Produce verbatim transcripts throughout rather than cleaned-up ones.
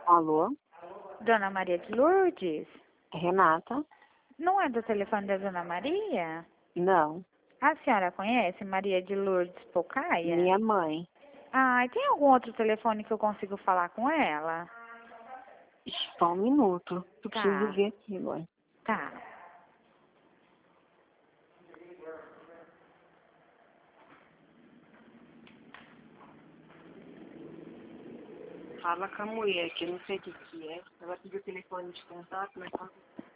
Alô? Dona Maria de Lourdes? Renata? Não é do telefone da Dona Maria? Não. A senhora conhece Maria de Lourdes Pocaia? Minha mãe. Ah, e tem algum outro telefone que eu consigo falar com ela? Só um minuto. Eu preciso Tá, ver aqui agora. tá. Fala com a mulher, que eu não sei o que que é. Ela pediu o telefone de contato, mas... tá-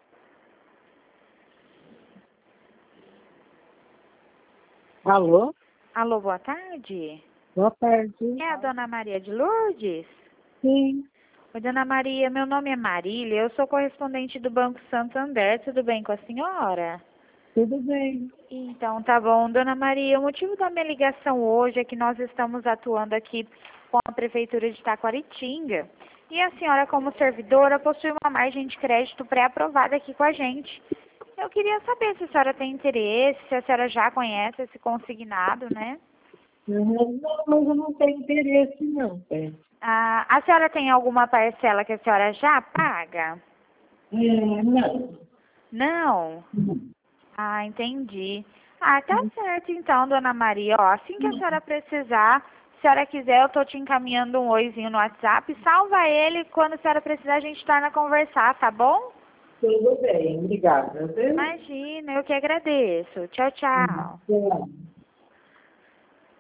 Alô? Alô, boa tarde? Boa tarde. É a Dona Maria de Lourdes? Sim, Oi, Dona Maria, meu nome é Marília, eu sou correspondente do Banco Santander, tudo bem com a senhora? tudo bem. Então, tá bom. Dona Maria, o motivo da minha ligação hoje é que nós estamos atuando aqui com a Prefeitura de Taquaritinga. E a senhora, como servidora, possui uma margem de crédito pré-aprovada aqui com a gente. Eu queria saber se a senhora tem interesse, se a senhora já conhece esse consignado, né? Uhum. Não, mas eu não tenho interesse, não. É, Ah, a senhora tem alguma parcela que a senhora já paga? é não. Não? Ah, entendi. Ah, tá certo então, Dona Maria. Ó, assim que a senhora precisar, se a senhora quiser, eu tô te encaminhando um oizinho no WhatsApp. Salva ele, quando a senhora precisar, a gente torna a conversar, tá bom? Tudo bem, obrigada. Viu? Imagina, eu que agradeço. Tchau, tchau. Uhum.